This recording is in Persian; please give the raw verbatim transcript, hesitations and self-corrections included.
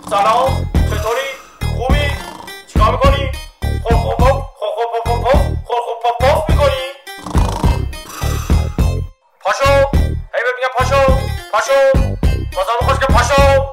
سلام، چطوری؟ خوبی؟ چیکار میکنی؟ خور خور پف خور خور پف پف خور خور پف پف میکنی؟ پاشو، هی بهت میگم پاشو، پاشو، بازم خوش که پاشو.